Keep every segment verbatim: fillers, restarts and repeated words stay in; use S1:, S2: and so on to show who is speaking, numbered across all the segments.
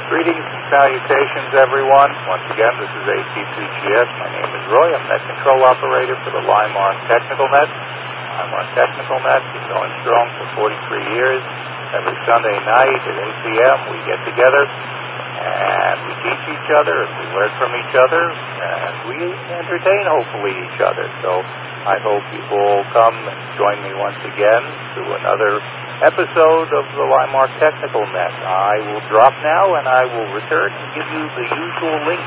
S1: Greetings and salutations, everyone. Once again, this is A C two G S. My name is Roy. I'm Net Control Operator for the LIMARC Technical Net. LIMARC Technical Net is going strong for forty-three years. Every Sunday night at eight p.m. we get together and we teach each other and we learn from each other and we entertain, hopefully, each other. So I hope you all come and join me once again to another episode of the LIMARC Technical Net. I will drop now and I will return and give you the usual link.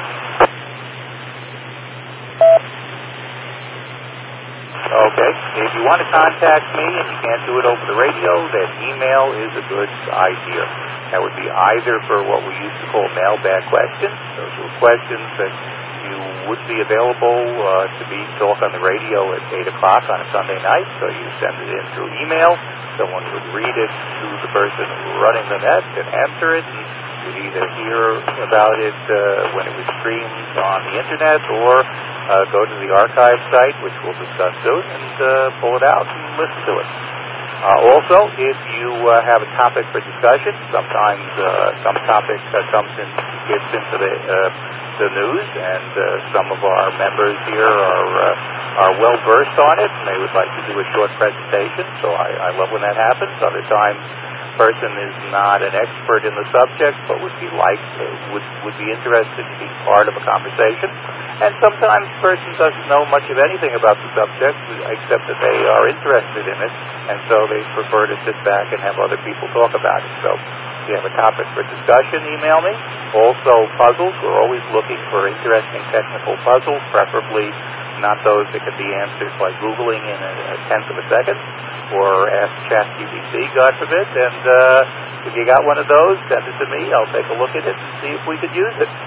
S1: Okay, if you want to contact me and you can't do it over the radio, then email is a good idea. That would be either for what we used to call mailbag questions. Those were questions that you would be available uh, to be talk on the radio at eight o'clock on a Sunday night, so you send it in through email. Someone would read it to the person running the net and answer it, and you'd either hear about it uh, when it was streamed on the Internet or uh, go to the archive site, which we'll discuss soon, and uh, pull it out and listen to it. Uh, also, if you uh, have a topic for discussion, sometimes uh, some topic uh, comes in, gets into the uh, the news, and uh, some of our members here are uh, are well versed on it, and they would like to do a short presentation. So I, I love when that happens. Other times, the person is not an expert in the subject, but would be like uh, would would be interested in being part of a conversation. And sometimes the person doesn't know much of anything about the subject, except that they are interested in it, and so they prefer to sit back and have other people talk about it. So if you have a topic for discussion, email me. Also, puzzles. We're always looking for interesting technical puzzles, preferably not those that can be answered by Googling in a, a tenth of a second, or ask ChatGPT, God forbid. And uh, if you got one of those, send it to me. I'll take a look at it and see if we could use it.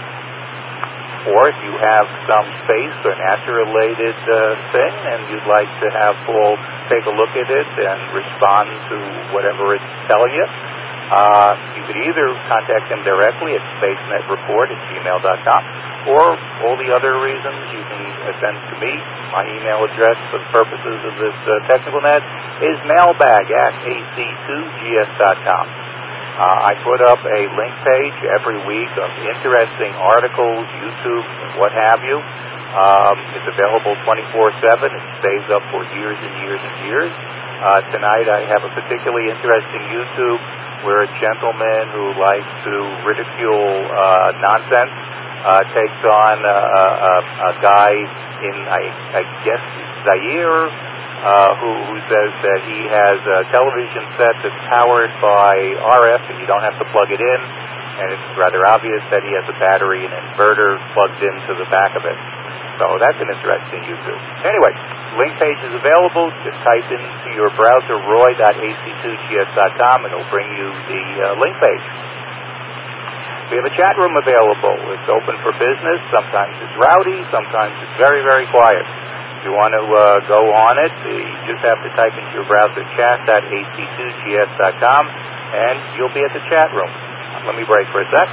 S1: Or if you have some space or nature-related uh, thing and you'd like to have Paul take a look at it and respond to whatever it's telling you, uh, you could either contact him directly at spacenetreport at gmail dot com, or all the other reasons you can send to me. My email address for the purposes of this uh, technical net is mailbag at A C two G S dot com. Uh, I put up a link page every week of interesting articles, YouTube, and what have you. Um, it's available twenty-four seven. It stays up for years and years and years. Uh, tonight I have a particularly interesting YouTube where a gentleman who likes to ridicule uh, nonsense uh, takes on a, a, a guy in, I, I guess, Zaire, Uh, who, who says that he has a television set that's powered by R F and you don't have to plug it in, and it's rather obvious that he has a battery and inverter plugged into the back of it. So that's an interesting YouTube. Anyway, link page is available. Just type into your browser roy dot A C two G S dot com and it'll bring you the uh, link page. We have a chat room available. It's open for business. Sometimes it's rowdy. Sometimes it's very, very quiet. If you want to uh, go on it, you just have to type into your browser chat dot A C two G S dot com, and you'll be at the chat room. Let me break for a sec.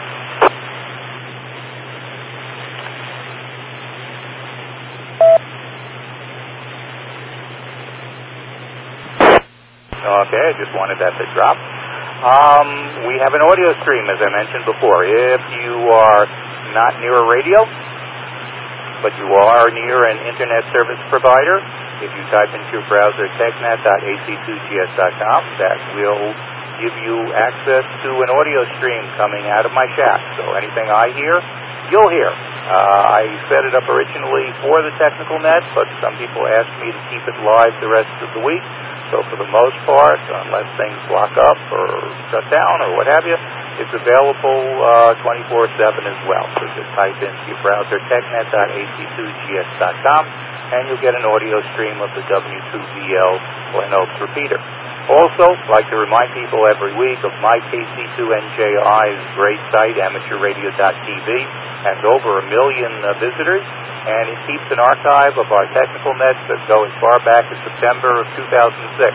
S1: Okay, I just wanted that to drop. Um, we have an audio stream, as I mentioned before. If you are not near a radio, but you are near an internet service provider, if you type into your browser technet dot A C two G S dot com, that will give you access to an audio stream coming out of my shack. So anything I hear, you'll hear. Uh, I set it up originally for the technical net, but some people asked me to keep it live the rest of the week. So for the most part, unless things block up or shut down or what have you, it's available uh, twenty-four seven as well. So just type into your browser technet dot A C two G S dot com and you'll get an audio stream of the W two V L Glen Oaks repeater. Also, I'd like to remind people every week of my K C two N J I's great site, amateur radio dot T V, has over a million uh, visitors, and it keeps an archive of our technical nets that go as far back as September of two thousand six.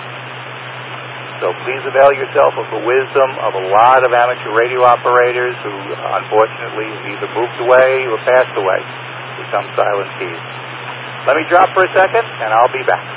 S1: So please avail yourself of the wisdom of a lot of amateur radio operators who, unfortunately, have either moved away or passed away, become silent thieves. Let me drop for a second, and I'll be back.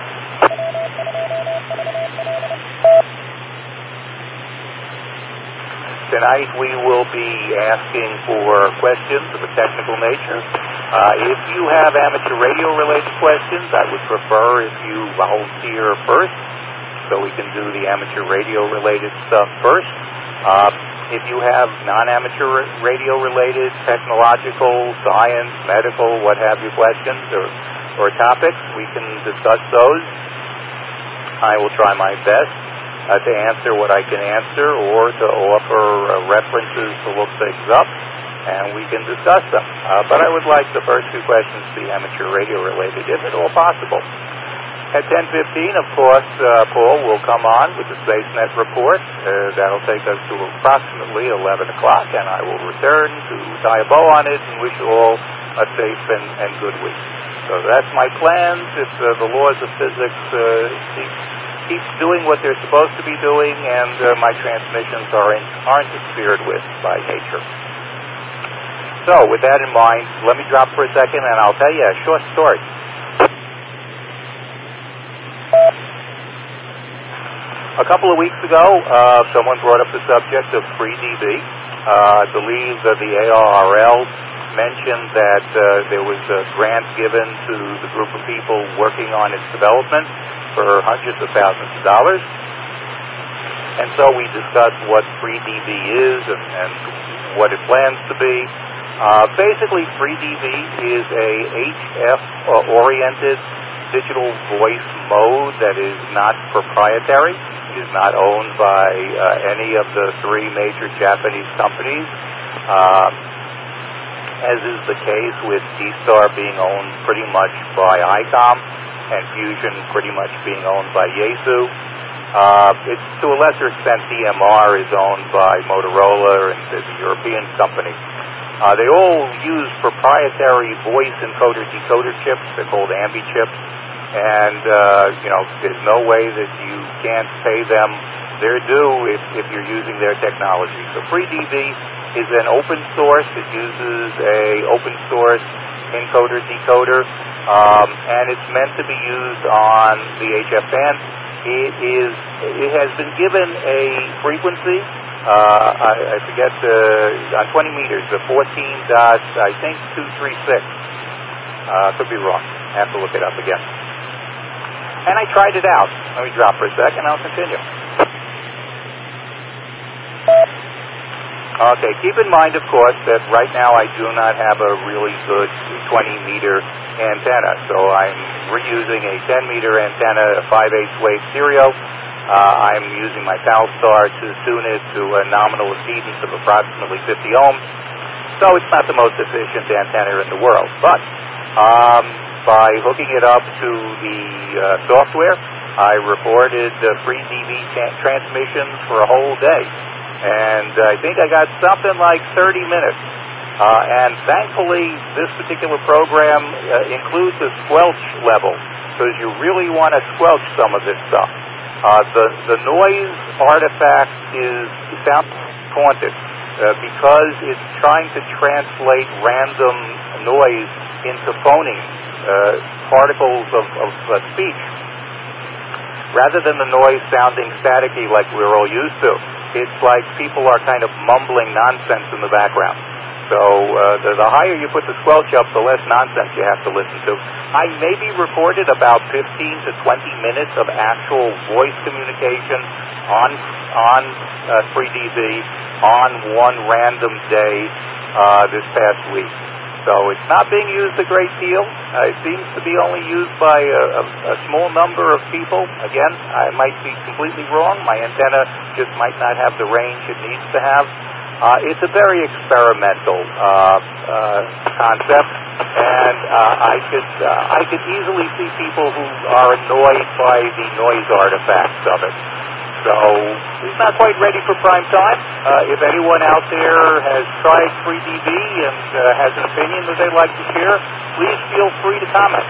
S1: tonight we will be asking for questions of a technical nature. Uh, if you have amateur radio-related questions, I would prefer if you volunteer first, so we can do the amateur radio-related stuff first. Uh, if you have non-amateur radio-related, technological, science, medical, what have you questions or, or topics, we can discuss those. I will try my best uh, to answer what I can answer or to offer uh, references to look things up, and we can discuss them. Uh, but I would like the first few questions to be amateur radio-related, if at all possible. At ten fifteen, of course, uh, Paul will come on with the SpaceNet report. Uh, that'll take us to approximately eleven o'clock, and I will return to tie a bow on it and wish you all a safe and, and good week. So that's my plans. If uh, the laws of physics uh, keep, keep doing what they're supposed to be doing, and uh, my transmissions aren't, aren't interfered with by nature. So with that in mind, let me drop for a second, and I'll tell you a short story. A couple of weeks ago, uh, someone brought up the subject of free D B. Uh, I believe that the A R R L mentioned that uh, there was a grant given to the group of people working on its development for hundreds of thousands of dollars. And so we discussed what free D B is and, and what it plans to be. Uh, basically, free D B is a H F-oriented digital voice mode that is not proprietary. It is not owned by uh, any of the three major Japanese companies, uh, as is the case with D-Star being owned pretty much by ICOM and Fusion pretty much being owned by Yaesu. Uh, it's to a lesser extent T M R is owned by Motorola and the European company. Uh, they all use proprietary voice encoder-decoder chips. They're called Ambi chips. And, uh, you know, there's no way that you can't pay them their due if, if you're using their technology. So free D B is an open source. It uses a open source encoder-decoder, um, and it's meant to be used on the H F band. It is, it has been given a frequency, uh, I, I forget, uh, on twenty meters, the fourteen dot, I think, two three six. Uh, could be wrong. I have to look it up again. And I tried it out. Let me drop for a second. I'll continue. Okay, keep in mind, of course, that right now I do not have a really good twenty meter antenna. So I'm reusing a ten meter antenna, a five eighths wave stereo. Uh, I'm using my Palstar to tune it to a nominal impedance of approximately fifty ohms. So it's not the most efficient antenna in the world. But um, by hooking it up to the uh, software, I recorded uh, free D B tra- transmissions for a whole day. And I think I got something like thirty minutes. Uh, and thankfully, this particular program uh, includes a squelch level, because you really want to squelch some of this stuff. Uh, the, the noise artifact is sound haunted uh, because it's trying to translate random noise into phonemes, uh, particles of, of uh, speech, rather than the noise sounding staticky like we're all used to. It's like people are kind of mumbling nonsense in the background. So uh, the, the higher you put the squelch up, the less nonsense you have to listen to. I maybe recorded about fifteen to twenty minutes of actual voice communication on on uh, free D B on one random day uh, this past week. So it's not being used a great deal. Uh, it seems to be only used by a, a, a small number of people. Again, I might be completely wrong. My antenna just might not have the range it needs to have. Uh, it's a very experimental uh, uh, concept, and uh, I could uh, I could easily see people who are annoyed by the noise artifacts of it. So it's not quite ready for prime time. Uh, if anyone out there has tried free D B and uh, has an opinion that they'd like to share, please feel free to comment.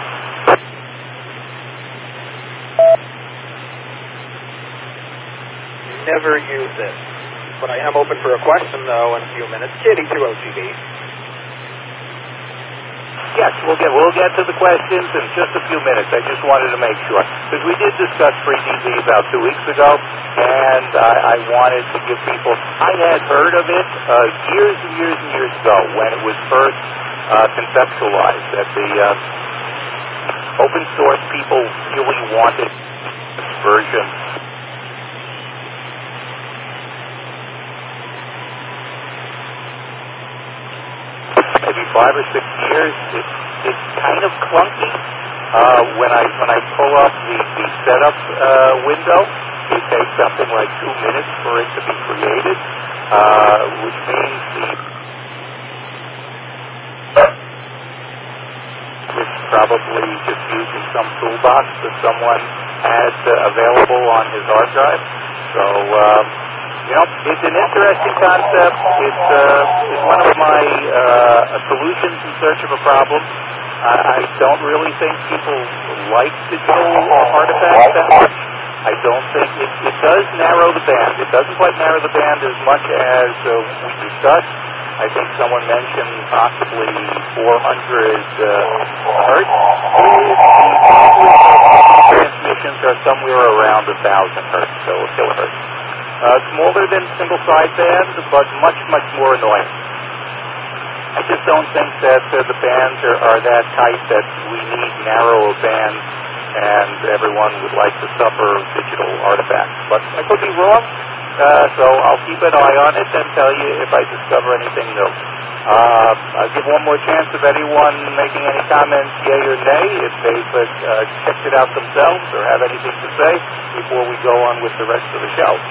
S2: Never use it. But I am open for a question, though, in a few minutes. Kitty two O G B.
S1: Yes, we'll get we'll get to the questions in just a few minutes. I just wanted to make sure, because we did discuss free D V about two weeks ago, and I, I wanted to give people. I had heard of it uh, years and years and years ago when it was first uh, conceptualized. That the uh, open source people really wanted this version. Maybe five or six years. It, it's kind of clunky. Uh, when I when I pull up the, the setup uh, window, it takes something like two minutes for it to be created, uh, which means the it's probably just using some toolbox that someone had uh, available on his hard drive. So. Um, You know, it's an interesting concept. It's, uh, it's one of my uh, solutions in search of a problem. Uh, I don't really think people like digital artifacts that much. I don't think it, it does narrow the band. It doesn't quite narrow the band as much as uh, we discussed. I think someone mentioned possibly four hundred uh, hertz. The transmissions are somewhere around one thousand hertz, so kilohertz. Uh, smaller than single sideband, but much, much more annoying. I just don't think that uh, the bands are, are that tight that we need narrower bands and everyone would like to suffer digital artifacts. But I could be wrong, uh, so I'll keep an eye on it and tell you if I discover anything new. Uh, I'll give one more chance of anyone making any comments, yay or nay, if they've uh, checked it out themselves or have anything to say before we go on with the rest of the show.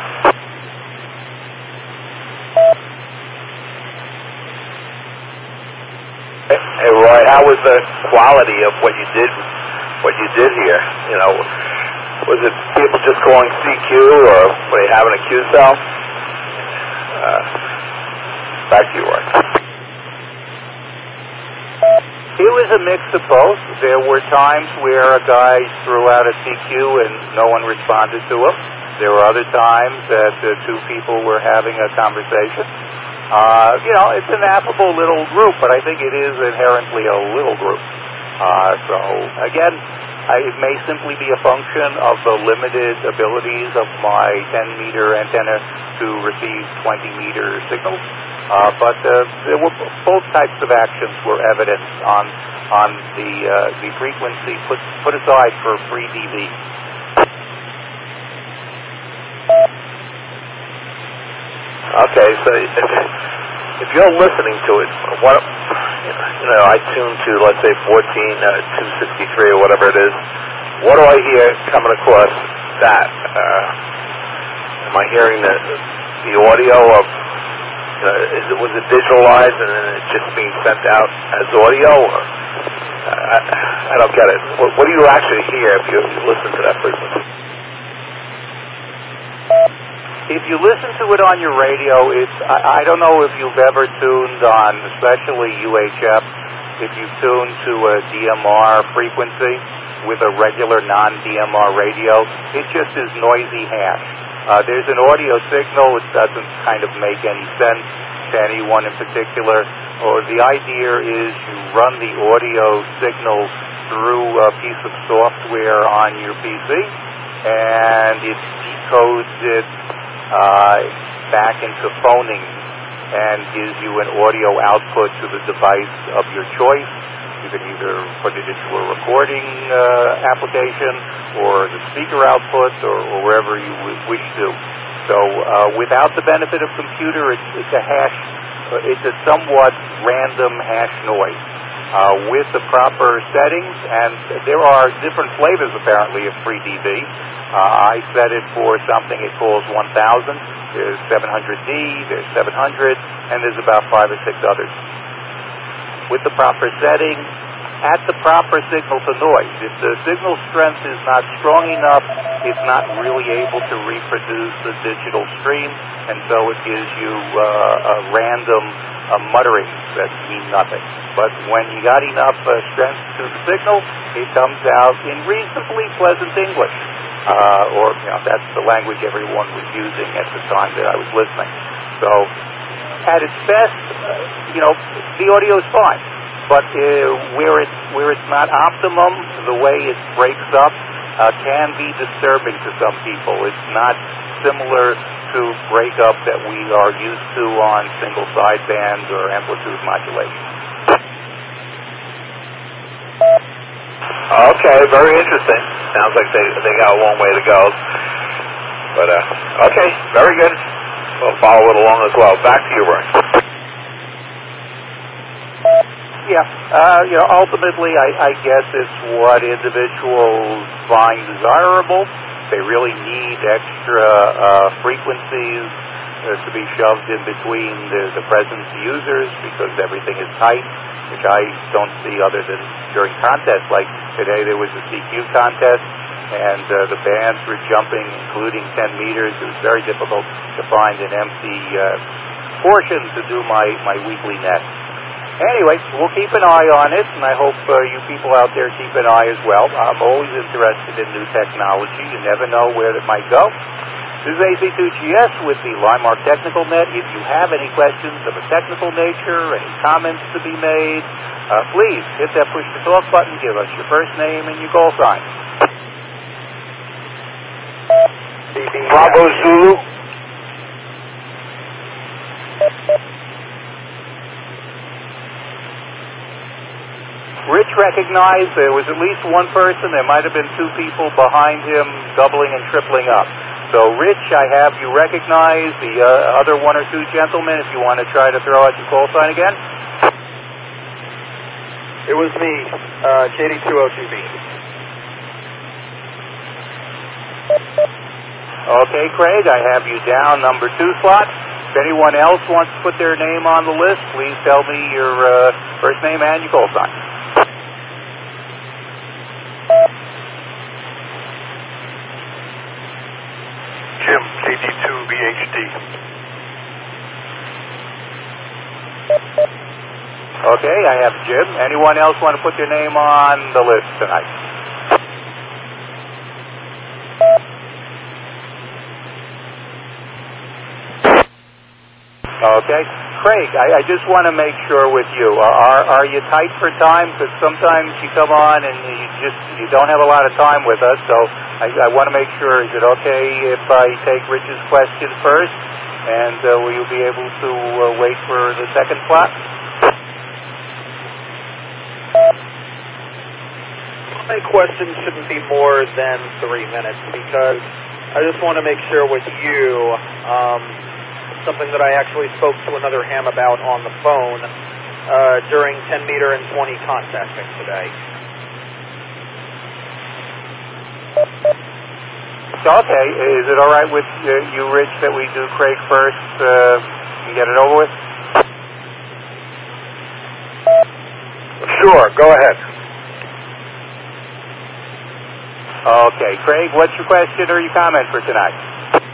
S3: Hey Roy, how was the quality of what you did? What you did here? You know, was it people just calling C Q, or were they having a Q cell? Uh, back to you, Roy.
S1: It was a mix of both. There were times where a guy threw out a C Q and no one responded to him. There were other times that uh, two people were having a conversation. Uh, you know, it's an affable little group, but I think it is inherently a little group. Uh, so, again, I, it may simply be a function of the limited abilities of my ten-meter antenna to receive twenty-meter signals. Uh, but uh, there were both types of actions were evident on on the uh, the frequency put put aside for free D V.
S3: Okay, so if, if you're listening to it, what you know, I tune to, let's say, fourteen, uh, two sixty-three, or whatever it is. What do I hear coming across that? Uh, am I hearing the the audio of? Uh, is it, was it digitalized and then it's just being sent out as audio? Or, uh, I, I don't get it. What, what do you actually hear if you, you listen to that frequency?
S1: If you listen to it on your radio, it's I, I don't know if you've ever tuned on, especially U H F, if you tune to a D M R frequency with a regular non-D M R radio, it just is noisy hash. Uh, there's an audio signal. It doesn't kind of make any sense to anyone in particular. Or the idea is you run the audio signal through a piece of software on your P C, and it decodes it uh, back into phoning and gives you an audio output to the device of your choice. You can either put it into a recording uh, application or the speaker output or, or wherever you w- wish to. So uh, without the benefit of computer, it's, it's a hash, uh, it's a somewhat random hash noise. Uh, with the proper settings, and there are different flavors apparently of free D V. Uh, I set it for something it calls one thousand. There's seven hundred D, there's seven hundred, and there's about five or six others. With the proper setting, at the proper signal to noise. If the signal strength is not strong enough, it's not really able to reproduce the digital stream, and so it gives you uh, a random uh, mutterings that mean nothing. But when you got enough uh, strength to the signal, it comes out in reasonably pleasant English. Uh, or, you know, that's the language everyone was using at the time that I was listening. So, at its best, uh, you know, the audio is fine. but uh, where it's where it's not optimum, the way it breaks up uh, can be disturbing to some people. It's not similar to breakup that we are used to on single sideband or amplitude modulation.
S3: Okay, very interesting. Sounds like they they got a long way to go. But uh, okay, very good. We'll follow it along as well. Back to you, Roy.
S1: Yeah, uh, you know, ultimately, I, I guess it's what individuals find desirable. They really need extra uh, frequencies uh, to be shoved in between the, the present users because everything is tight, which I don't see other than during contests. Like today, there was a C Q contest, and uh, the bands were jumping, including ten meters. It was very difficult to find an empty uh, portion to do my, my weekly net. Anyway, we'll keep an eye on it, and I hope uh, you people out there keep an eye as well. I'm always interested in new technology. You never know where it might go. This is A C two G S with the Linemark Technical Net. If you have any questions of a technical nature, any comments to be made, uh, please hit that push-to-talk button. Give us your first name and your call sign.
S3: Bravo Zulu.
S1: Rich recognized there was at least one person. There might have been two people behind him doubling and tripling up. So, Rich, I have you recognize the uh, other one or two gentlemen if you want to try to throw out your call sign again.
S2: It was me, uh, K D two oh two B.
S1: Okay, Craig, I have you down number two slot. If anyone else wants to put their name on the list, please tell me your uh, first name and your call sign.
S4: Jim, K D two B H D.
S1: Okay, I have Jim. Anyone else want to put their name on the list tonight? Okay. Craig, I, I just want to make sure with you. Are are you tight for time? Because sometimes you come on and you just you don't have a lot of time with us. So I, I want to make sure. Is it okay if I take Rich's question first, and uh, will you be able to uh, wait for the second slot?
S2: My question shouldn't be more than three minutes because I just want to make sure with you. Um, something that I actually spoke to another ham about on the phone uh, during ten meter and twenty contesting today.
S1: Okay. Is it all right with uh, you, Rich, that we do Craig first uh, and get it over with?
S3: Sure, go ahead.
S1: Okay. Craig, what's your question or your comment for tonight?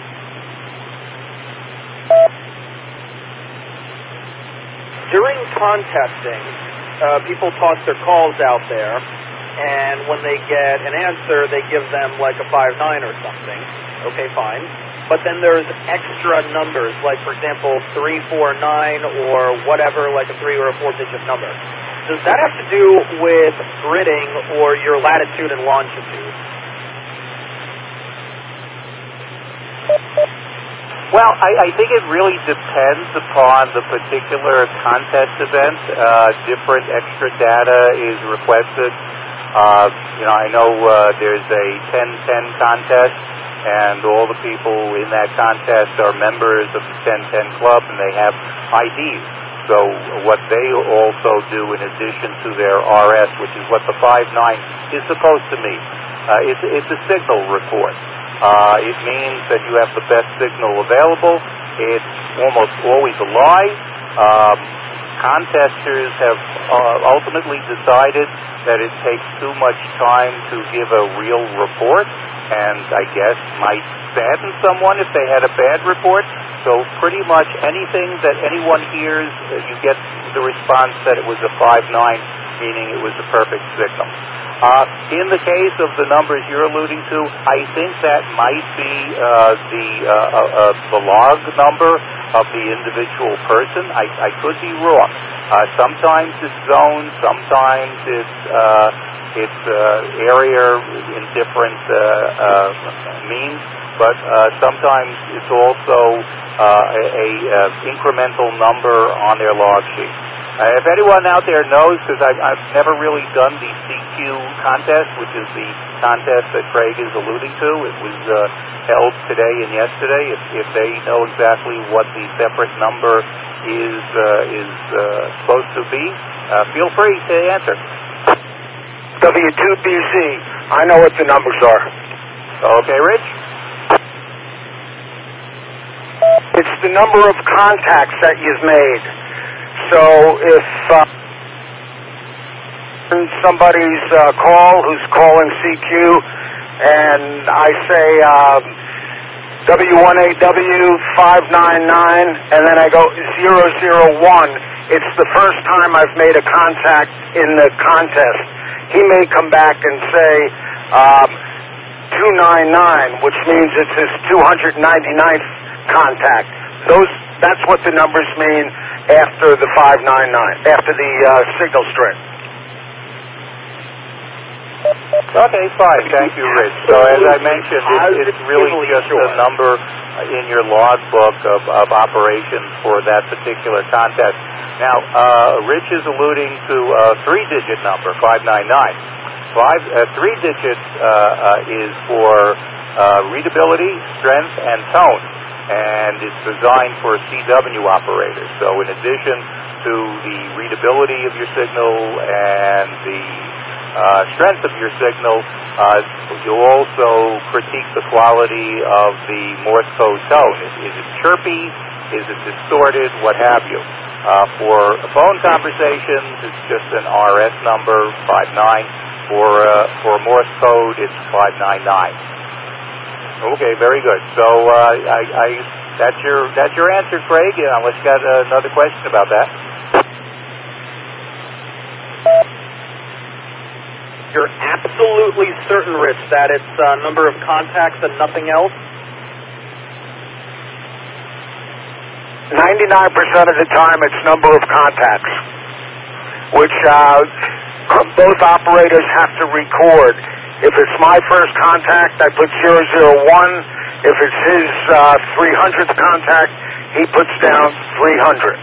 S2: During contesting, uh, people toss their calls out there, and when they get an answer, they give them like a five nine or something. Okay, fine. But then there's extra numbers, like, for example, three four nine or whatever, like a three or a four-digit number. Does that have to do with gridding or your latitude and longitude?
S1: Well, I, I think it really depends upon the particular contest event. Uh, different extra data is requested. Uh, you know, I know uh, there's a ten ten contest, and all the people in that contest are members of the ten ten club, and they have I Ds. So what they also do in addition to their R S, which is what the five nine is supposed to mean, uh, it's, it's a signal report. Uh, it means that you have the best signal available. It's almost always a lie. Um, contesters have uh, ultimately decided that it takes too much time to give a real report, and I guess might sadden someone if they had a bad report. So pretty much anything that anyone hears, uh, you get the response that it was a five nine, meaning it was a perfect signal. Uh, in the case of the numbers you're alluding to, I think that might be uh, the uh, uh, the log number. of the individual person. I, I could be wrong. Uh, sometimes it's zone, sometimes it's uh, it's uh, area in different uh, uh, means, but uh, sometimes it's also uh, a, a uh, incremental number on their log sheet. Uh, if anyone out there knows, because I've, I've never really done the C Q contest, which is the contest that Craig is alluding to. It was uh, held today and yesterday. If, if they know exactly what the separate number is uh, is uh, supposed to be, uh, feel free to answer.
S4: W two B Z. I know what the numbers are.
S1: Okay, Rich?
S4: It's the number of contacts that you've made. So if uh, somebody's uh, call who's calling C Q and I say um, W one A W five nine nine and then I go zero zero one, it's the first time I've made a contact in the contest. He may come back and say um, two nine nine, which means it's his two hundred ninety-ninth contact. Those, that's what the numbers mean after the five nine nine, after the uh, signal string.
S1: Okay, fine. Thank you, Rich. So as I mentioned, it, it's really just a number in your logbook of, of operations for that particular contest. Now, uh, Rich is alluding to a three-digit number, five nine nine. Five, uh, three-digit uh, uh, is for uh, readability, strength, and tone, and it's designed for C W operators. So in addition to the readability of your signal and the uh, strength of your signal, uh, you'll also critique the quality of the Morse code tone. Is, is it chirpy? Is it distorted? What have you? Uh, for phone conversations, it's just an R S number, five nine. For, uh, for Morse code, it's five nine nine. Okay, very good. So uh, I, I, that's your that's your answer, Craig. Unless you got another question about that.
S2: You're absolutely certain, Rich, that it's uh, number of contacts and nothing else?
S4: ninety-nine percent of the time it's number of contacts, which uh, both operators have to record. If it's my first contact, I put zero zero one. If it's his uh, three hundredth contact, he puts down three hundred.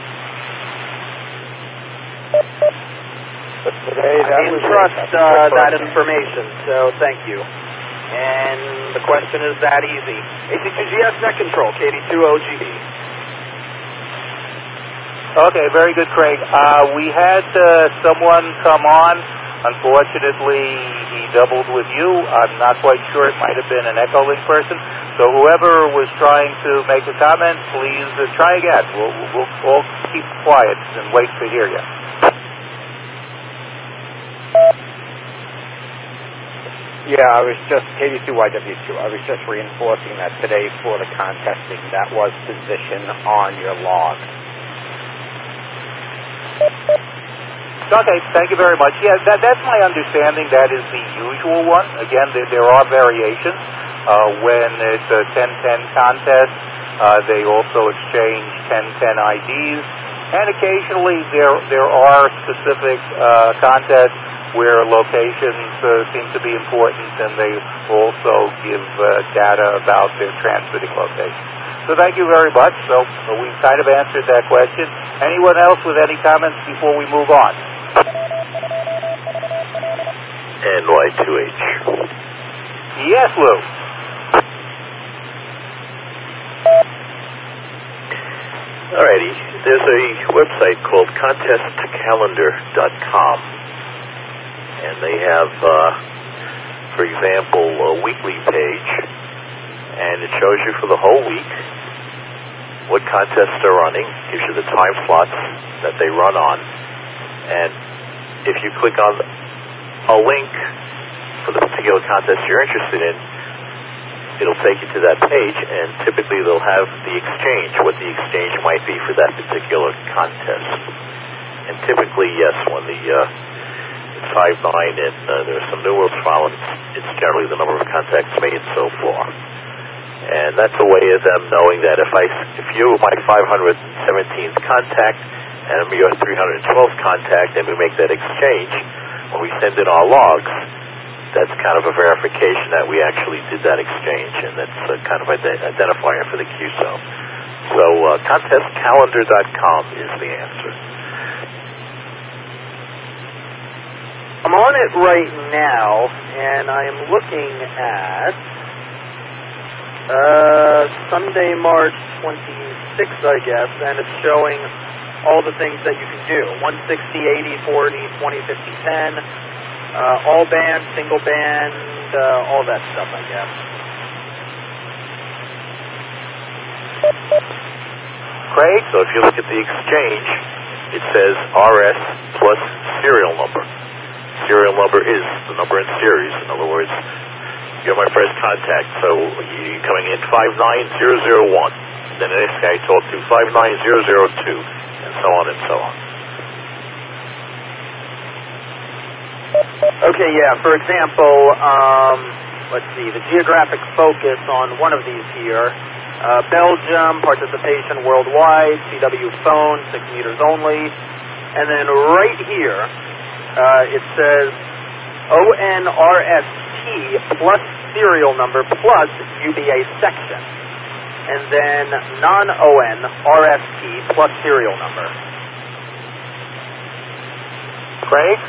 S2: But today, that I trust uh, that information, so thank you. And the question is that easy. A C two G S net control, K D two O G D.
S1: Okay, very good, Craig. Uh, we had uh, someone come on. Unfortunately, he doubled with you. I'm not quite sure. It might have been an Echolink person. So whoever was trying to make a comment, please uh, try again. We'll, we'll all keep quiet and wait to hear you.
S5: Yeah, I was just, K D two Y W two, I was just reinforcing that today for the contesting, that was position on your log.
S1: Okay, thank you very much. Yeah, that, that's my understanding. That is the usual one. Again, there, there are variations. Uh, when it's a ten ten contest, uh, they also exchange ten ten I Ds. And occasionally there there are specific uh, contests where locations uh, seem to be important, and they also give uh, data about their transmitting location. So thank you very much. So uh, we've kind of answered that question. Anyone else with any comments before we move on?
S3: N Y two H.
S1: Yes, Lou.
S3: Alrighty. There's a website called contest calendar dot com, and they have, uh, for example, a weekly page, and it shows you for the whole week what contests are running, gives you the time slots that they run on, and if you click on a link for the particular contest you're interested in, it'll take you to that page, and typically they'll have the exchange, what the exchange might be for that particular contest. And typically, yes, when the uh, it's five nine and uh, there are some numerals followed, it's, it's generally the number of contacts made so far. And that's a way of them knowing that if I, if you're my five hundred seventeenth contact and I'm your three hundred twelfth contact, and we make that exchange, when we send in our logs, that's kind of a verification that we actually did that exchange, and that's a kind of ident- identifier for the Q S O. So uh, contest calendar dot com is the answer.
S2: I'm on it right now, and I am looking at uh, Sunday, March twenty-sixth, I guess, and it's showing all the things that you can do. one sixty, eighty, forty, twenty, fifty, ten, uh, all band, single band, uh, all that stuff, I guess.
S3: Craig, so if you look at the exchange, it says R S plus serial number. Serial number is the number in series. In other words, you're my first contact, so you're coming in five nine zero zero one. Then the next guy I talk to, five nine zero zero two, and so on and so on.
S2: Okay, yeah, for example, um, let's see, the geographic focus on one of these here, uh, Belgium, participation worldwide, C W phone, six meters only, and then right here, uh, it says O N R S T plus serial number plus U B A section, and then non-O N R S T plus serial number.
S1: Craig?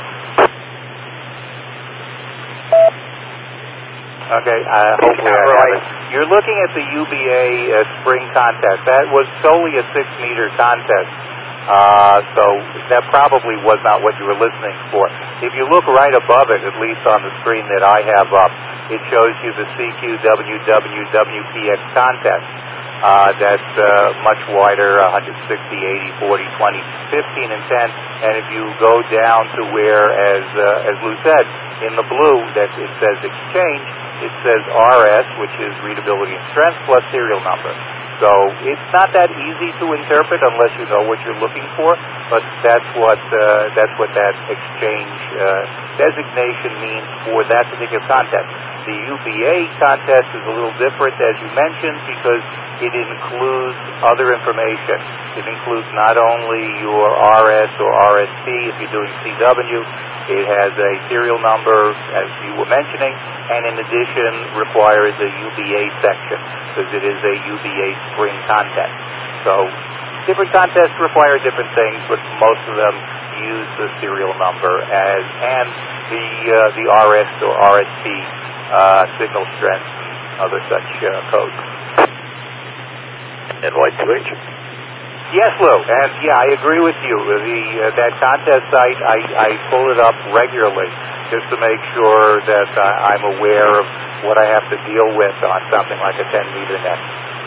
S1: Okay, uh, hopefully I have it. You're looking at the U B A uh, spring contest. That was solely a six-meter contest, uh, so that probably was not what you were listening for. If you look right above it, at least on the screen that I have up, it shows you the C Q W W W P X contest. Uh, that's uh, much wider, one sixty, eighty, forty, twenty, fifteen, and ten. And if you go down to where, as uh, as Lou said, in the blue, that it says exchange, it says R S, which is readability and strength, plus serial number. So it's not that easy to interpret unless you know what you're looking for, but that's what uh, that's what that exchange uh, designation means for that particular contest. The U B A contest is a little different, as you mentioned, because it includes other information. It includes not only your R S or R S T if you're doing C W, it has a serial number, as you were mentioning, and in addition requires a U B A section, because it is a U B A spring contest. So different contests require different things, but most of them use the serial number as and the uh, the R S or R S T uh, signal strength and other such uh, codes.
S3: And Y two H.
S1: Yes, Lou, and yeah, I agree with you. The uh, that contest site, I, I pull it up regularly just to make sure that uh, I'm aware of what I have to deal with on something like a ten meter net.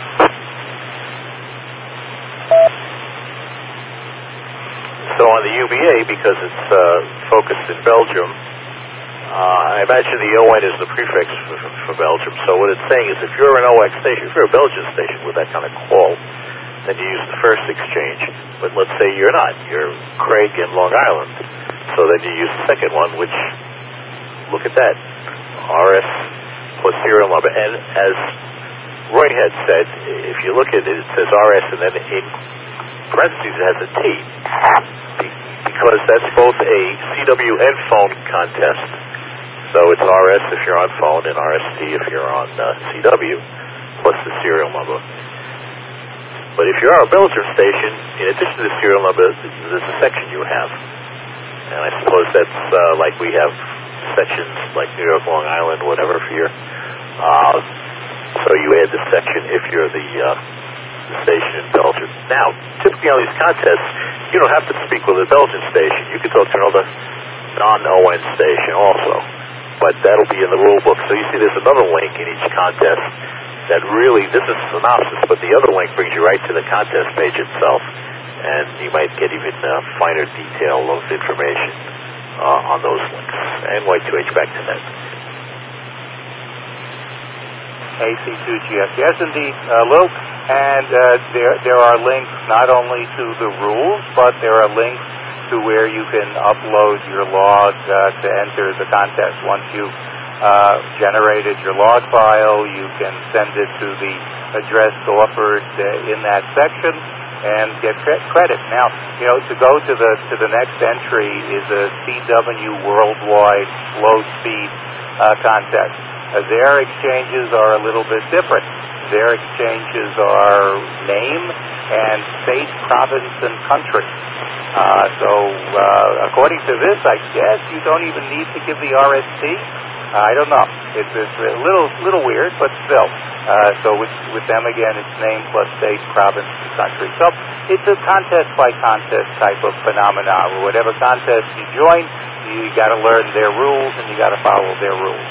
S3: So on the U B A, because it's uh, focused in Belgium, uh, I imagine the O N is the prefix for, for Belgium. So what it's saying is if you're an O X station, if you're a Belgian station with that kind of call, then you use the first exchange. But let's say you're not. You're Craig in Long Island. So then you use the second one, which, look at that, R S plus serial number. And as Roy had said, if you look at it, it says R S and then in parentheses it has a T. Because that's both a C W and phone contest. So it's R S if you're on phone and R S T if you're on uh, C W, plus the serial number. But if you're a Belgium station, in addition to the serial number, there's a section you have. And I suppose that's uh, like we have sections like New York, Long Island, whatever for your... Uh, so you add the section if you're the, uh, the station in Belgium. Now, typically on these contests, you don't have to speak with a Belgian station. You can talk to another non-O N station also. But that'll be in the rule book. So you see there's another link in each contest that really, this is a synopsis, but the other link brings you right to the contest page itself, and you might get even uh, finer detail of information uh, on those links. And Y two H back to net.
S1: A C two G S. Yes, indeed, uh, Lou. And uh, there there are links not only to the rules, but there are links to where you can upload your log uh, to enter the contest. Once you uh, generated your log file. You can send it to the address offered uh, in that section and get credit. Now, you know, to go to the to the next entry is a C W Worldwide Low Speed uh, contest. Uh, their exchanges are a little bit different. Their exchanges are name and state, province, and country. Uh, so, uh, according to this, I guess you don't even need to give the R S T. Uh, I don't know. It's, it's a little little weird, but still. Uh, so with, with them, again, it's name plus state, province, and country. So it's a contest-by-contest type of phenomenon. Whatever contest you join, you got to learn their rules, and you got to follow their rules.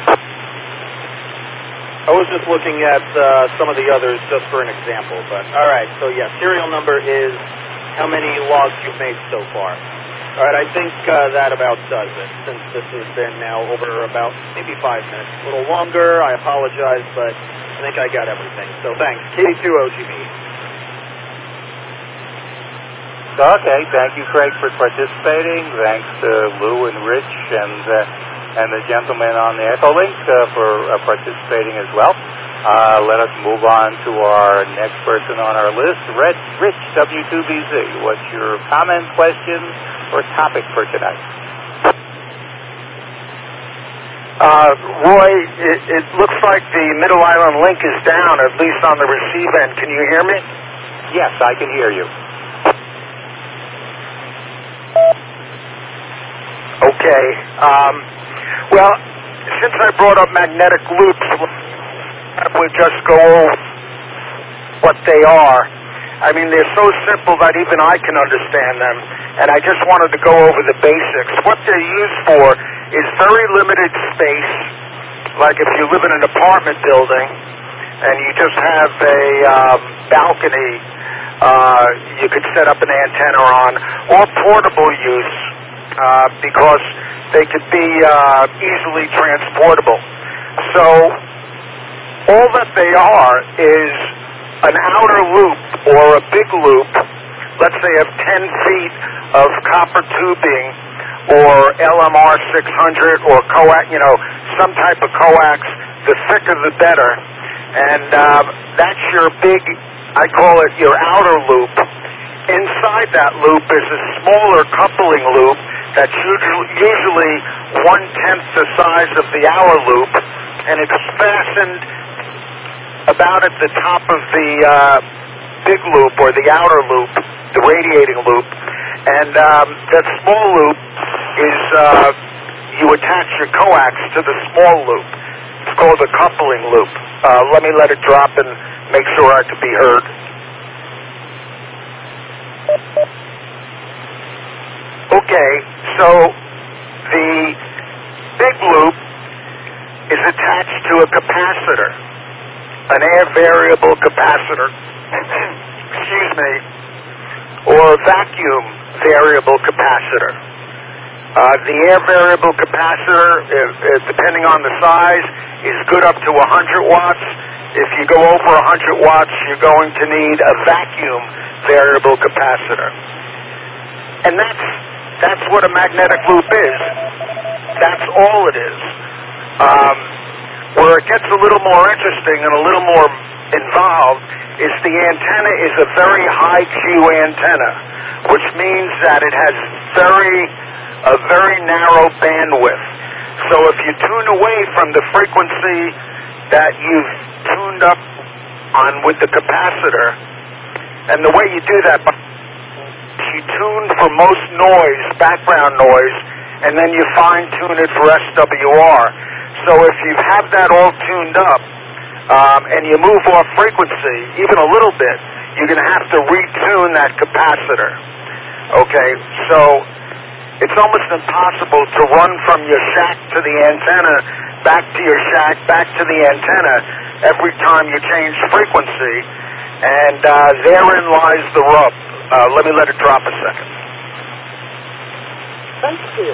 S2: I was just looking at uh, some of the others just for an example. But all right, so yeah, serial number is how many logs you've made so far. All right, I think uh, that about does it, since this has been now over about maybe five minutes. A little longer, I apologize, but I think I got everything. So thanks. K D two O G B.
S1: Okay, thank you, Craig, for participating. Thanks to Lou and Rich and uh, and the gentleman on the Echolink uh, for uh, participating as well. Uh, let us move on to our next person on our list, Red, Rich, W two B Z. What's your comment, question, or topic for tonight?
S4: Uh, Roy, it, it looks like the Middle Island link is down, at least on the receive end. Can you hear me?
S1: Yes, I can hear you.
S4: Okay. Um, well, since I brought up magnetic loops, we just go over what they are. I mean, they're so simple that even I can understand them, and I just wanted to go over the basics. What they're used for is very limited space, like if you live in an apartment building and you just have a um, balcony, uh, you could set up an antenna on, or portable use, uh, because they could be uh, easily transportable. So all that they are is an outer loop or a big loop, let's say of ten feet of copper tubing or L M R six hundred or coax, you know, some type of coax. The thicker the better. And uh, that's your big, I call it your outer loop. Inside that loop is a smaller coupling loop that's usually, usually one-tenth the size of the outer loop, and it's fastened about at the top of the uh, big loop or the outer loop, the radiating loop. And um, that small loop is, uh, you attach your coax to the small loop. It's called a coupling loop. Uh, let me let it drop and make sure I can be heard. Okay, so the big loop is attached to a capacitor, an air variable capacitor, excuse me, or a vacuum variable capacitor. Uh, the air variable capacitor, if, if, depending on the size, is good up to one hundred watts. If you go over one hundred watts, you're going to need a vacuum variable capacitor. And that's, that's what a magnetic loop is. That's all it is. Um, where it gets a little more interesting and a little more involved is the antenna is a very high Q antenna, which means that it has very a very narrow bandwidth. So if you tune away from the frequency that you've tuned up on with the capacitor, and the way you do that, you tune for most noise, background noise, and then you fine-tune it for S W R. So if you have that all tuned up, um, and you move off frequency, even a little bit, you're going to have to retune that capacitor. Okay, so it's almost impossible to run from your shack to the antenna, back to your shack, back to the antenna every time you change frequency, and uh, therein lies the rub. Uh, let me let it drop a second.
S2: Thank you.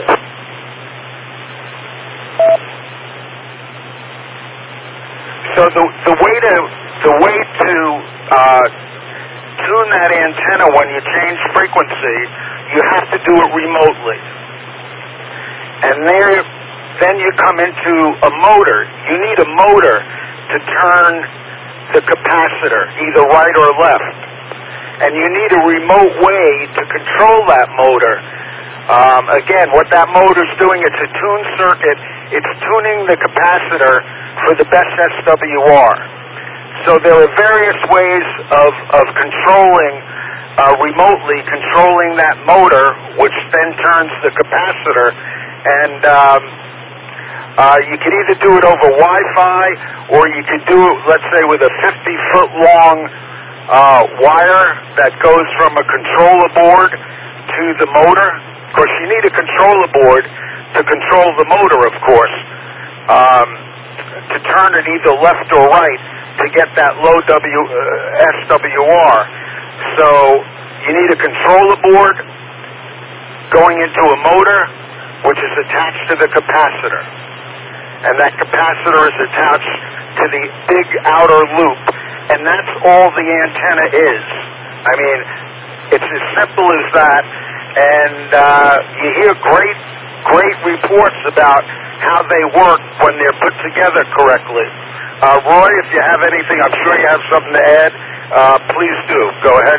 S4: So the the way to the way to uh, tune that antenna when you change frequency, you have to do it remotely. And there then you come into a motor. You need a motor to turn the capacitor, either right or left. And you need a remote way to control that motor. Um, again, what that motor's doing, it's a tune circuit. It's tuning the capacitor for the best S W R. So there are various ways of, of controlling, uh, remotely controlling that motor, which then turns the capacitor. And um, uh, you can either do it over Wi-Fi, or you could do it, let's say, with a fifty-foot long uh, wire that goes from a controller board to the motor. Of course, you need a controller board to control the motor, of course, um, to turn it either left or right to get that low w, uh, S W R. So you need a controller board going into a motor, which is attached to the capacitor. And that capacitor is attached to the big outer loop. And that's all the antenna is. I mean, it's as simple as that. And uh, you hear great, great reports about how they work when they're put together correctly. Uh, Roy, if you have anything, I'm sure you have something to add. Uh, please do. Go ahead.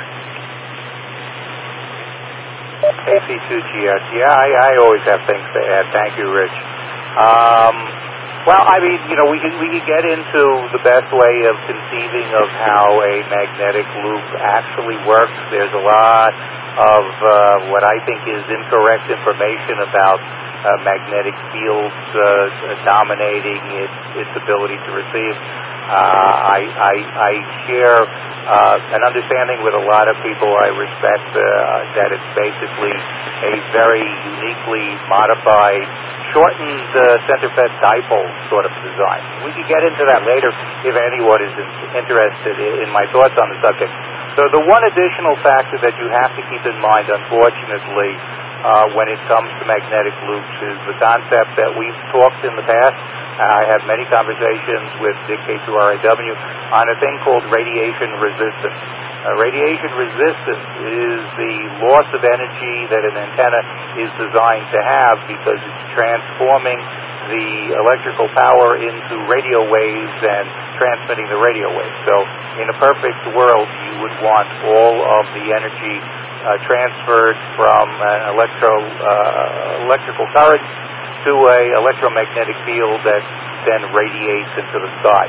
S1: A C two G S. Yeah, I, I always have things to add. Thank you, Rich. Um, well, I mean, you know, we can we can get into the best way of conceiving of how a magnetic loop actually works. There's a lot of uh, what I think is incorrect information about uh, magnetic fields uh, dominating its its ability to receive. Uh, I, I, I share uh, an understanding with a lot of people I respect uh, that it's basically a very uniquely modified, shortened uh, center-fed dipole sort of design. We could get into that later if anyone is in, interested in my thoughts on the subject. So the one additional factor that you have to keep in mind, unfortunately, uh, when it comes to magnetic loops is the concept that we've talked in the past. I have many conversations with Dick K two R A W on a thing called radiation resistance. Uh, radiation resistance is the loss of energy that an antenna is designed to have because it's transforming the electrical power into radio waves and transmitting the radio waves. So in a perfect world, you would want all of the energy uh, transferred from an electro, uh, electrical current to a electromagnetic field that then radiates into the sky.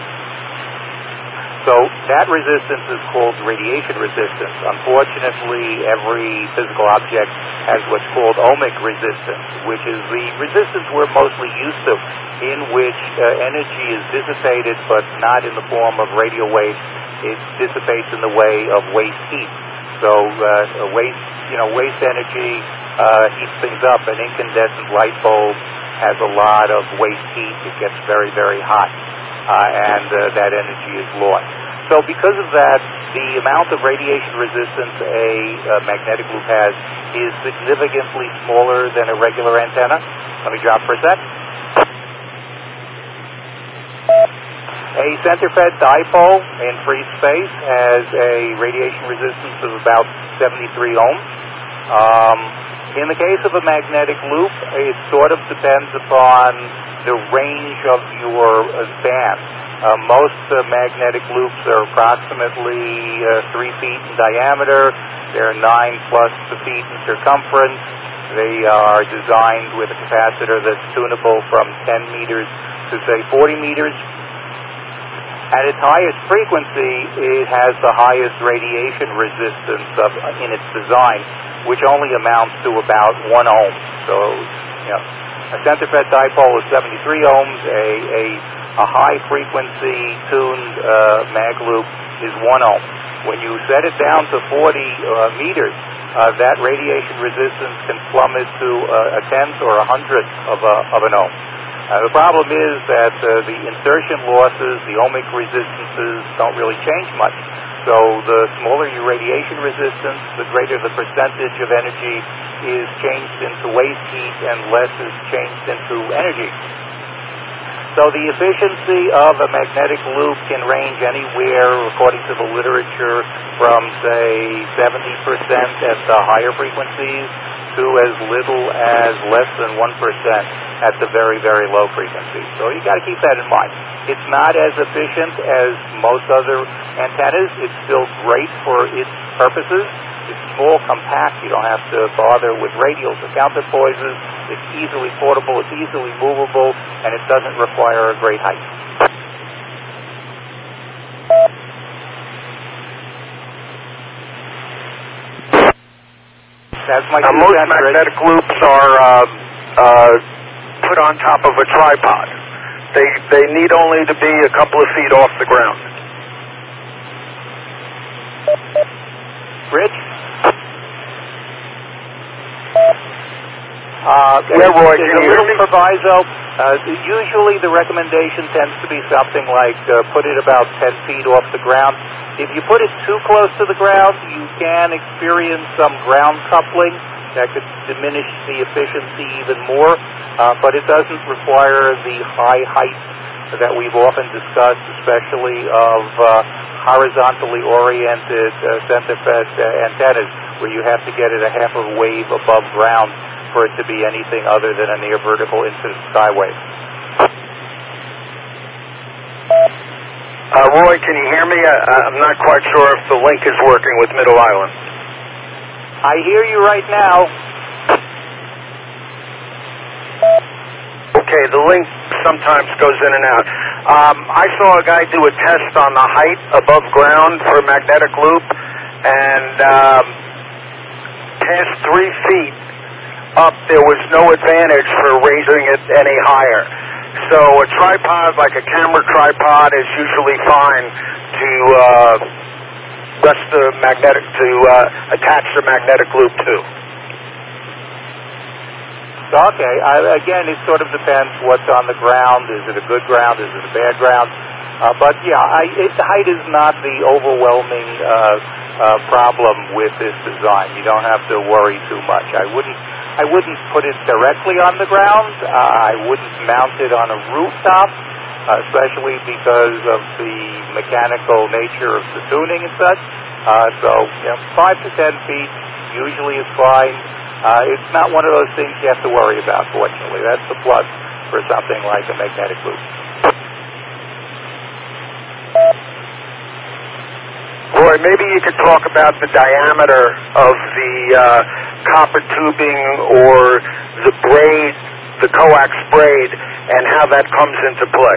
S1: So that resistance is called radiation resistance. Unfortunately, every physical object has what's called ohmic resistance, which is the resistance we're mostly used to, in which uh, energy is dissipated but not in the form of radio waves. It dissipates in the way of waste heat. So uh, waste, you know, waste energy uh, heats things up. An incandescent light bulb has a lot of waste heat. It gets very, very hot, uh, and uh, that energy is lost. So because of that, the amount of radiation resistance a uh, magnetic loop has is significantly smaller than a regular antenna. Let me drop for a sec. A center-fed dipole in free space has a radiation resistance of about seventy-three ohms. Um, in the case of a magnetic loop, it sort of depends upon the range of your uh, band. Uh, most uh, magnetic loops are approximately uh, three feet in diameter. They're nine plus feet in circumference. They are designed with a capacitor that's tunable from ten meters to, say, forty meters. At its highest frequency, it has the highest radiation resistance of, in its design, which only amounts to about one ohm. So, you know, a center-fed dipole is seventy-three ohms. A, a, a high-frequency tuned uh, mag loop is one ohm. When you set it down to forty uh, meters, uh, that radiation resistance can plummet to uh, a tenth or a hundredth of, a, of an ohm. Uh, the problem is that uh, the insertion losses, the ohmic resistances, don't really change much. So the smaller your radiation resistance, the greater the percentage of energy is changed into waste heat and less is changed into energy. So the efficiency of a magnetic loop can range anywhere, according to the literature, from, say, seventy percent at the higher frequencies to as little as less than one percent at the very, very low frequencies. So you got to keep that in mind. It's not as efficient as most other antennas. It's still great for its purposes. It's small, compact. You don't have to bother with radials or counterpoises. It's easily portable. It's easily movable, and it doesn't require a great height. That's my
S4: now, most magnetic loops are uh, uh, put on top of a tripod. They they need only to be a couple of feet off the ground.
S1: Rich? Uh,
S4: yeah, Roy,
S1: can you hear me? Proviso. Uh, usually the recommendation tends to be something like uh, put it about ten feet off the ground. If you put it too close to the ground, you can experience some ground coupling that could diminish the efficiency even more, uh, but it doesn't require the high height that we've often discussed, especially of uh, horizontally oriented uh, center-fed uh, antennas, where you have to get it a half a wave above ground for it to be anything other than a near vertical incident skywave.
S4: Uh, Roy, can you hear me? I, I'm not quite sure if the link is working with Middle Island.
S1: I hear you right now.
S4: Okay, the link sometimes goes in and out. Um, I saw a guy do a test on the height above ground for a magnetic loop, and um, past three feet up, there was no advantage for raising it any higher. So a tripod, like a camera tripod, is usually fine to uh, rest the magnetic, to uh, attach the magnetic loop to.
S1: Okay. I, again, it sort of depends what's on the ground. Is it a good ground? Is it a bad ground? Uh, but yeah, I, it, height is not the overwhelming uh, uh, problem with this design. You don't have to worry too much. I wouldn't. I wouldn't put it directly on the ground. Uh, I wouldn't mount it on a rooftop, uh, especially because of the mechanical nature of the tuning and such. Uh, so, you know, five to ten feet usually is fine. Uh, it's not one of those things you have to worry about, fortunately. That's the plus for something like a magnetic loop.
S4: Roy, maybe you could talk about the diameter of the uh, copper tubing or the braid, the coax braid, and how that comes into play.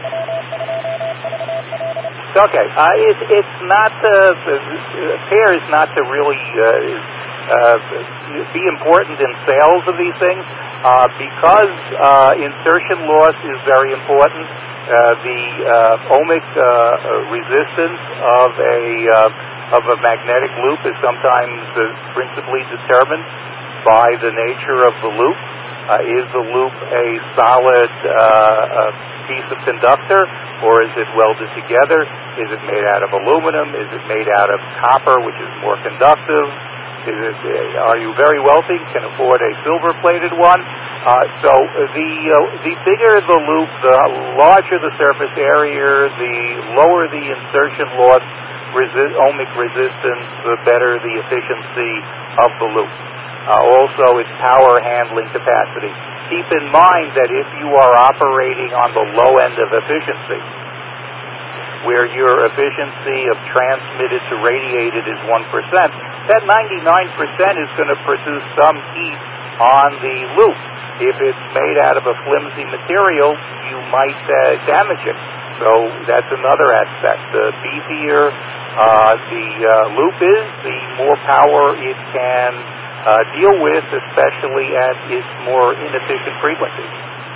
S1: Okay. Uh, it, it's not, uh, pair is not to really uh, uh, be important in sales of these things uh, because uh, insertion loss is very important. Uh, the uh, ohmic uh, resistance of a uh, of a magnetic loop is sometimes uh, principally determined by the nature of the loop. Uh, is the loop a solid uh, uh, piece of conductor, or is it welded together? Is it made out of aluminum? Is it made out of copper, which is more conductive? Is it, are you very wealthy, can afford a silver-plated one? Uh, so the uh, the bigger the loop, the larger the surface area, the lower the insertion loss, resi- ohmic resistance, the better the efficiency of the loop. Uh, also, its power handling capacity. Keep in mind that if you are operating on the low end of efficiency, where your efficiency of transmitted to radiated is one percent, that ninety-nine percent is going to produce some heat on the loop. If it's made out of a flimsy material, you might uh, damage it. So that's another aspect. The beefier uh, the uh, loop is, the more power it can uh, deal with, especially at its more inefficient frequencies.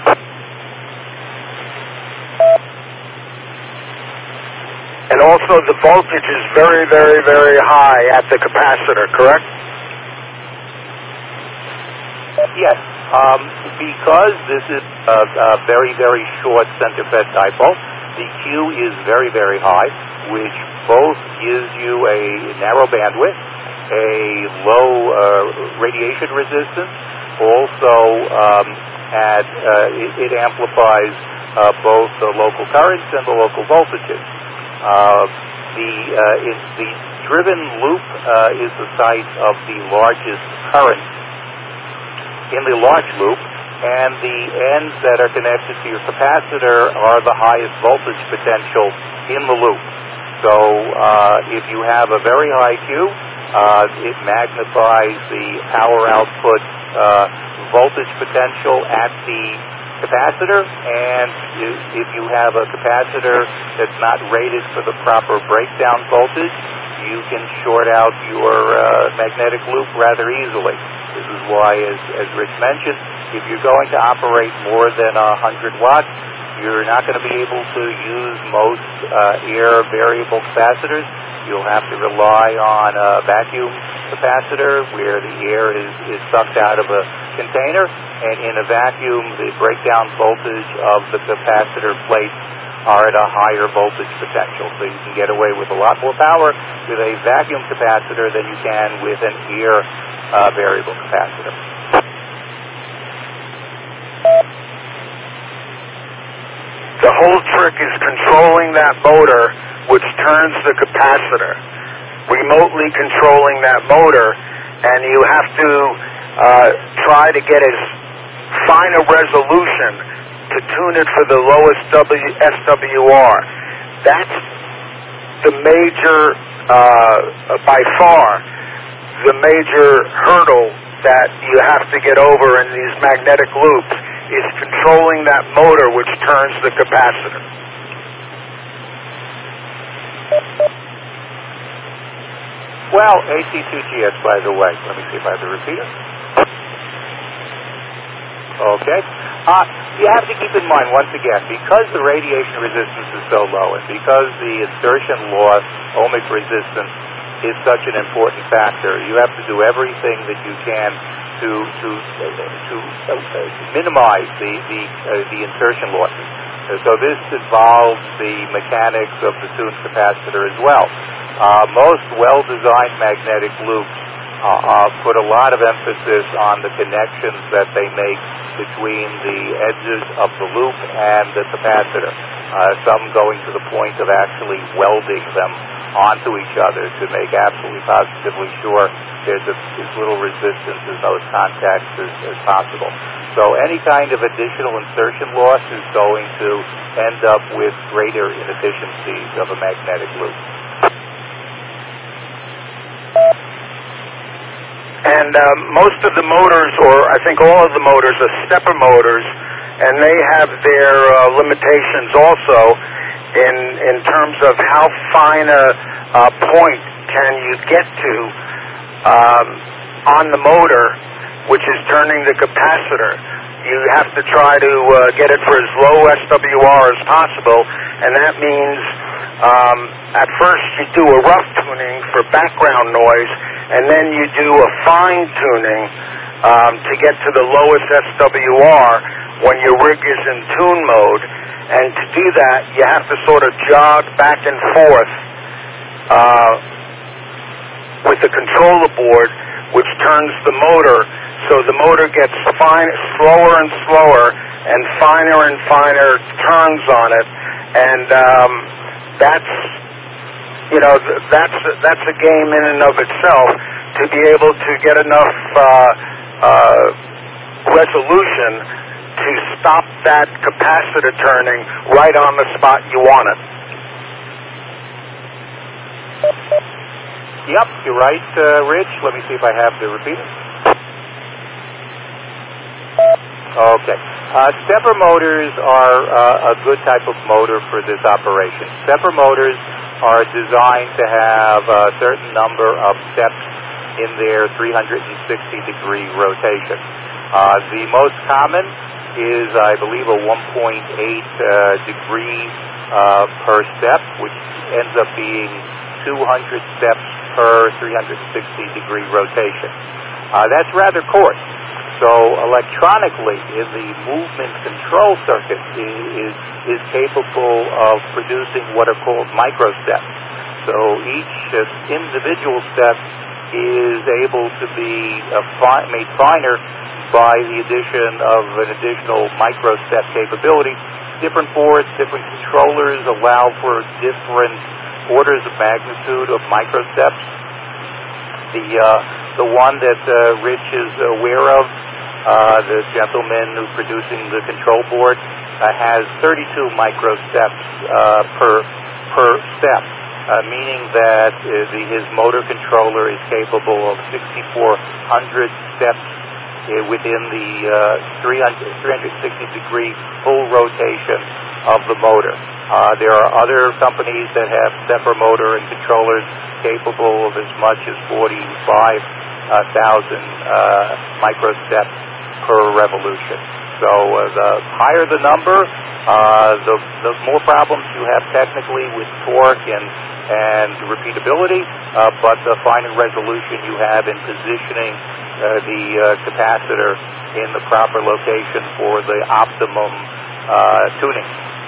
S4: And also the voltage is very, very, very high at the capacitor, correct?
S1: Yes. Um, because this is a, a very, very short center-fed dipole, the Q is very, very high, which both gives you a narrow bandwidth, a low uh, radiation resistance, also um, at, uh, it, it amplifies uh, both the local currents and the local voltages. Uh, the, uh, in, the driven loop uh, is the site of the largest current in the large loop, and the ends that are connected to your capacitor are the highest voltage potential in the loop. So uh, if you have a very high Q, uh, it magnifies the power output uh, voltage potential at the capacitor, and if you have a capacitor that's not rated for the proper breakdown voltage, you can short out your uh, magnetic loop rather easily. This is why, as, as Rich mentioned, if you're going to operate more than one hundred watts, you're not going to be able to use most uh, air variable capacitors. You'll have to rely on a vacuum capacitor where the air is, is sucked out of a container, and in a vacuum the breakdown voltage of the capacitor plates are at a higher voltage potential. So you can get away with a lot more power with a vacuum capacitor than you can with an air uh, variable capacitor.
S4: The whole trick is controlling that motor which turns the capacitor, remotely controlling that motor, and you have to uh, try to get as fine a resolution to tune it for the lowest w, S W R. That's the major, uh, by far, the major hurdle that you have to get over in these magnetic loops is controlling that motor which turns the capacitor.
S1: Well, A C two G S, by the way. Let me see if I have the repeater. Okay. Uh, you have to keep in mind, once again, because the radiation resistance is so low and because the insertion loss, ohmic resistance, is such an important factor, you have to do everything that you can to to uh, to uh, minimize the the, uh, the insertion losses. Uh, so this involves the mechanics of the tuned capacitor as well. Uh, most well-designed magnetic loops uh, uh, put a lot of emphasis on the connections that they make between the edges of the loop and the capacitor, uh, some going to the point of actually welding them onto each other to make absolutely positively sure there's a, as little resistance in those contacts as, as possible. So any kind of additional insertion loss is going to end up with greater inefficiencies of a magnetic loop.
S4: And uh, most of the motors, or I think all of the motors, are stepper motors, and they have their uh, limitations also in in terms of how fine a, a point can you get to um, on the motor, which is turning the capacitor. You have to try to uh, get it for as low S W R as possible, and that means um, at first you do a rough tuning for background noise, and then you do a fine tuning um, to get to the lowest S W R when your rig is in tune mode. And to do that, you have to sort of jog back and forth uh, with the controller board, which turns the motor, so the motor gets fine, slower and slower, and finer and finer turns on it. And um, that's, you know, that's that's a game in and of itself, to be able to get enough uh, uh, resolution to stop that capacitor turning right on the spot you want it.
S1: Yep, you're right, uh, Rich. Let me see if I have the repeater. Okay. Uh, stepper motors are uh, a good type of motor for this operation. Stepper motors are designed to have a certain number of steps in their three hundred sixty degree rotation. Uh, the most common is, I believe, a one point eight uh, degree uh, per step, which ends up being two hundred steps per three hundred sixty degree rotation. Uh, that's rather coarse. So electronically, in the movement control circuit, is, is capable of producing what are called microsteps. So each uh, individual step is able to be uh, fi- made finer by the addition of an additional micro-step capability. Different boards, different controllers allow for different orders of magnitude of micro-steps. The, uh, the one that uh, Rich is aware of, uh, the gentleman who's producing the control board, uh, has thirty-two micro-steps uh, per, per step. Uh, meaning that uh, the, his motor controller is capable of sixty-four hundred steps uh, within the uh, three hundred, three hundred sixty degree full rotation of the motor. Uh, there are other companies that have stepper motor and controllers capable of as much as forty-five thousand uh, microsteps per revolution. So uh, the higher the number, uh, the, the more problems you have technically with torque and, and repeatability, uh, but the finer resolution you have in positioning uh, the uh, capacitor in the proper location for the optimum uh, tuning.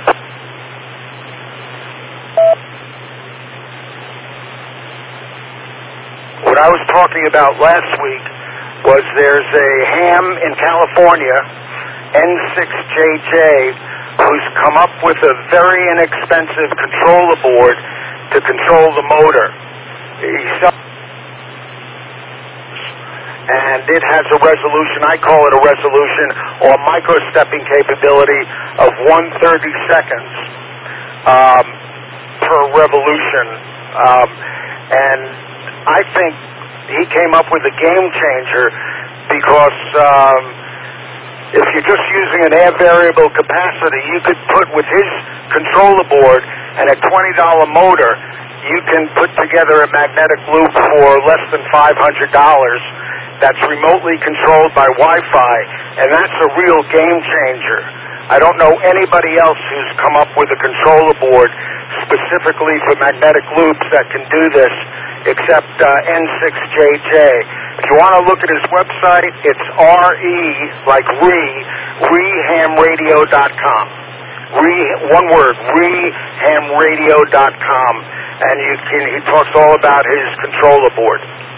S4: What I was talking about last week was there's a ham in California, N six J J, who's come up with a very inexpensive controller board to control the motor. He sells, and it has a resolution, I call it a resolution, or micro-stepping capability of one hundred thirty seconds um, per revolution. Um, and I think he came up with a game changer because um, if you're just using an air variable capacity, you could put with his controller board and a twenty dollar motor, you can put together a magnetic loop for less than five hundred dollars that's remotely controlled by Wi-Fi, and that's a real game changer. I don't know anybody else who's come up with a controller board specifically for magnetic loops that can do this except uh, N six J J. If you want to look at his website, it's R E, like re, rehamradio dot com. Re, one word, rehamradio dot com. And you can, he talks all about his controller board.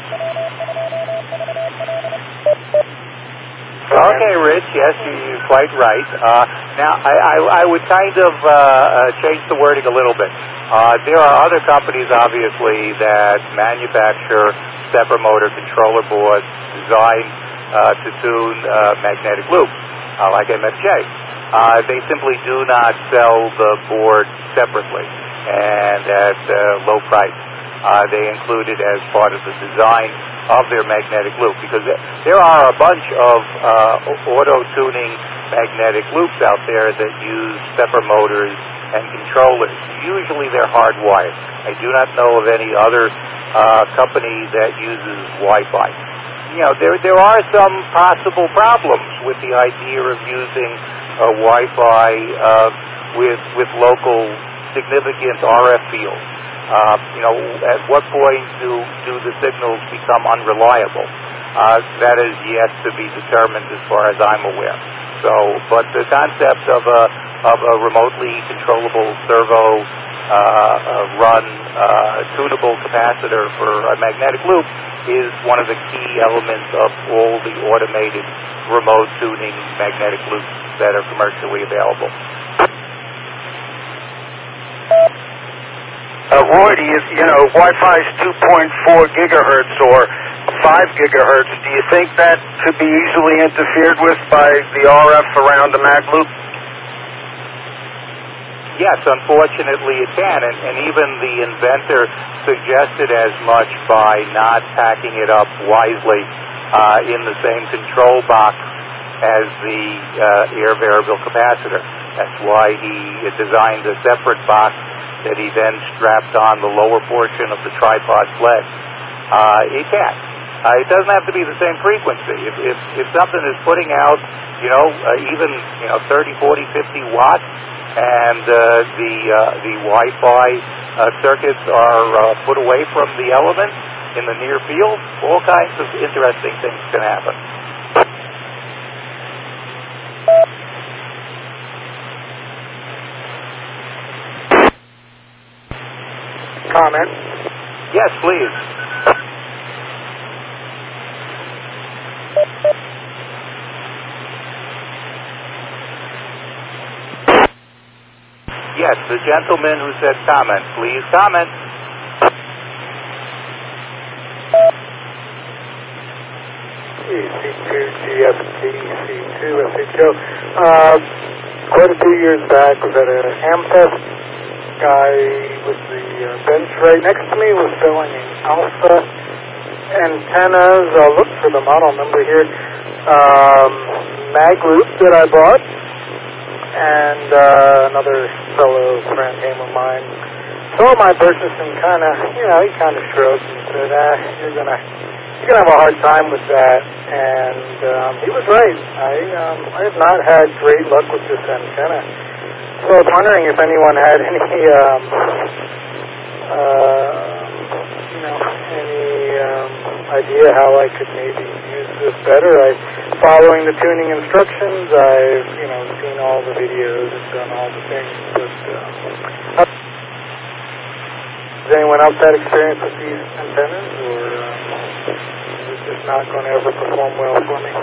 S1: Okay, Rich, yes, you're quite right. Uh, now, I, I, I would kind of uh, uh, change the wording a little bit. Uh, there are other companies, obviously, that manufacture stepper motor controller boards designed uh, to tune uh, magnetic loops, uh, like M F J. Uh, they simply do not sell the board separately and at uh, low price. Uh, they include it as part of the design of their magnetic loop, because there are a bunch of uh, auto-tuning magnetic loops out there that use stepper motors and controllers. Usually they're hardwired. I do not know of any other uh, company that uses Wi-Fi. You know, there there are some possible problems with the idea of using uh, Wi-Fi uh, with with local significant R F fields. Uh, you know, at what point do, do the signals become unreliable? Uh, that is yet to be determined as far as I'm aware. So, but the concept of a, of a remotely controllable servo uh, uh, run uh, tunable capacitor for a magnetic loop is one of the key elements of all the automated remote tuning magnetic loops that are commercially available.
S4: Uh, Roy, do you, you know, Wi-Fi is two point four gigahertz or five gigahertz. Do you think that could be easily interfered with by the R F around the mag loop?
S1: Yes, unfortunately it can, and, and even the inventor suggested as much by not packing it up wisely uh, in the same control box as the uh, air variable capacitor. That's why he designed a separate box that he then strapped on the lower portion of the tripod's leg. Uh, it can. Uh, it doesn't have to be the same frequency. If, if, if something is putting out, you know, uh, even, you know, thirty, forty, fifty watts, and uh, the uh, the Wi-Fi uh, circuits are uh, put away from the element in the near field, all kinds of interesting things can happen.
S4: Comment?
S1: Yes, please. Yes, the gentleman who said comment. Please comment.
S6: E C two G F T C two S H O. Uh, quite a few years back, was at a Amfest. Guy with the uh, bench right next to me was selling alpha antennas. I'll look for the model number here. Um, mag loop that I bought, and uh, another fellow friend came of mine saw my purchase and kind of, you know, he kind of shrugged and said, ah, you're gonna, you're gonna have a hard time with that. And um, he was right. I, um, I have not had great luck with this antenna. So I was wondering if anyone had any, um, uh, you know, any um, idea how I could maybe use this better. I, following the tuning instructions, I've, you know, seen all the videos and done all the things. But uh, has anyone else had experience with these antennas, or um, is this not going to ever perform well for me?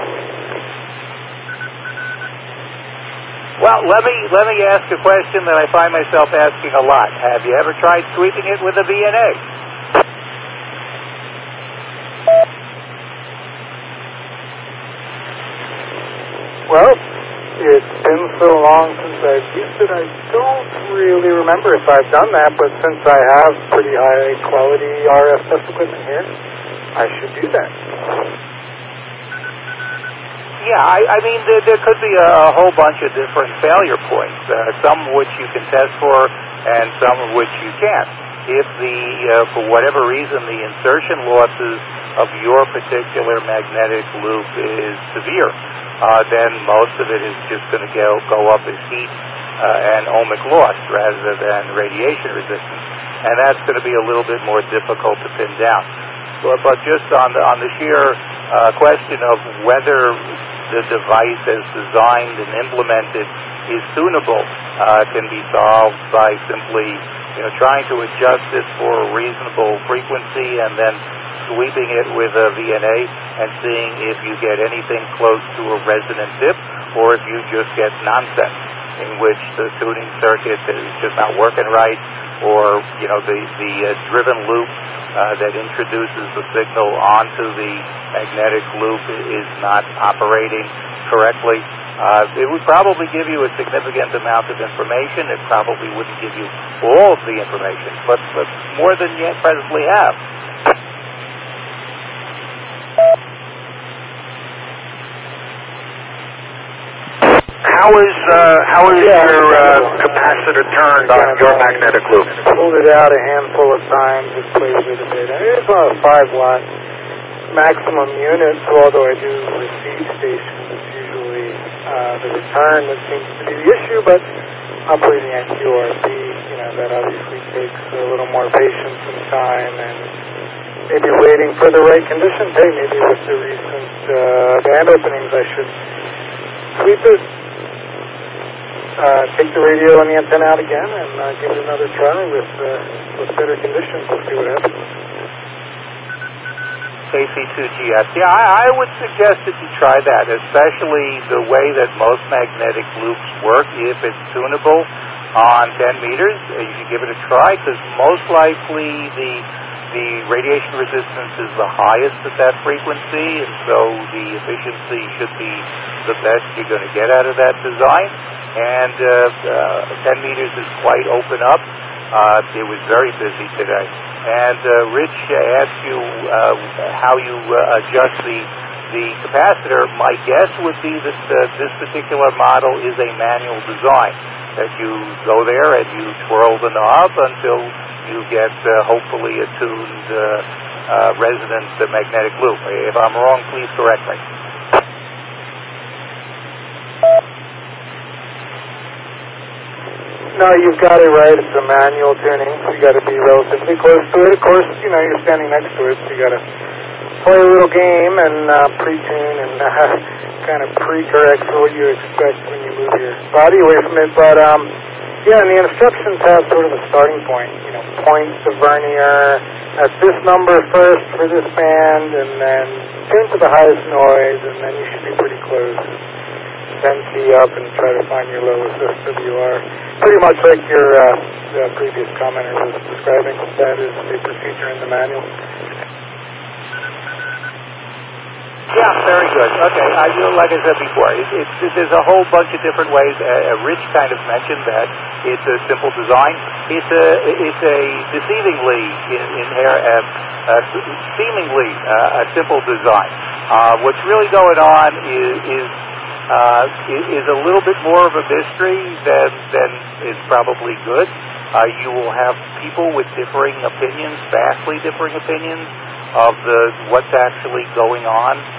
S1: Well, let me let me ask a question that I find myself asking a lot. Have you ever tried sweeping it with a V N A?
S6: Well, it's been so long since I've used it, I don't really remember if I've done that, but since I have pretty high quality R F test equipment here, I should do that.
S1: Yeah, I, I mean, there, there could be a, a whole bunch of different failure points, uh, some of which you can test for and some of which you can't. If the, uh, for whatever reason, the insertion losses of your particular magnetic loop is severe, uh, then most of it is just going to go, go up as heat uh, and ohmic loss rather than radiation resistance. And that's going to be a little bit more difficult to pin down. But, but just on the, on the sheer uh, question of whether the device as designed and implemented is tunable uh, can be solved by simply, you know, trying to adjust it for a reasonable frequency and then sweeping it with a V N A and seeing if you get anything close to a resonant dip or if you just get nonsense in which the tuning circuit is just not working right, or, you know, the, the uh, driven loop uh, that introduces the signal onto the magnetic loop is not operating correctly. Uh, it would probably give you a significant amount of information. It probably wouldn't give you all of the information, but, but more than you presently have.
S4: How is uh, how is
S6: Yeah.
S4: your uh, capacitor turned on your magnetic loop?
S6: I pulled it out a handful of times and played with it a bit. It's on a five watt maximum unit, so although I do receive stations, it's usually uh, the return that seems to be the issue, but operating at Q R B, you know, that obviously takes a little more patience and time and maybe waiting for the right conditions. Hey, maybe with the recent uh, band openings I should sweep it, uh, take the radio and the antenna out again, and uh, give it another try with, uh, with better conditions. We'll see what happens.
S1: K C two G S. Yeah, I, I would suggest that you try that, especially the way that most magnetic loops work. If it's tunable on ten meters, you should give it a try, because most likely the the radiation resistance is the highest at that frequency, and so the efficiency should be the best you're going to get out of that design. And uh, uh, ten meters is quite open up. Uh, it was very busy today. And uh, Rich asked you uh, how you uh, adjust the the capacitor. My guess would be that uh, this particular model is a manual design, that you go there and you twirl the knob until you get uh, hopefully a tuned uh, uh, resonant uh, magnetic loop. If I'm wrong, please correct me.
S6: No, you've got it right. It's a manual tuning, so you got to be relatively close to it. Of course, you know, you're standing next to it, so you got to play a little game and uh, pre-tune and uh, kind of pre-correct for what you expect when you move your body away from it. But um, yeah, and the instructions have sort of a starting point. You know, point the vernier at this number first for this band, and then tune to the highest noise, and then you should be pretty close. then key up and try to find your lowest S W R. Pretty much like your uh, the previous commenter was describing. That is the procedure in the manual.
S1: Yeah, very good. Okay, I, you know, like I said before, it, it's, there's a whole bunch of different ways. Uh, Rich kind of mentioned that it's a simple design. It's a it's a deceivingly in, in here, uh, uh, seemingly uh, a simple design. Uh, what's really going on is is, uh, is a little bit more of a mystery than than is probably good. Uh, you will have people with differing opinions, vastly differing opinions of the what's actually going on